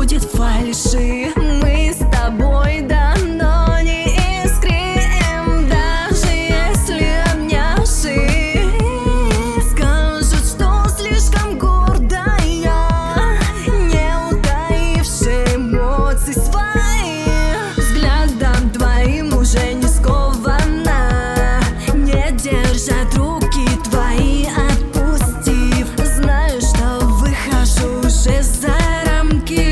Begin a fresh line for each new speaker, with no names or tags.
будет фальши. Мы с тобой давно не искрим, даже если обнявши скажут, что слишком гордая, не утаивши эмоций своих. Взглядом твоим уже не скована, не держат руки твои, отпустив. Знаю, что выхожу уже за рамки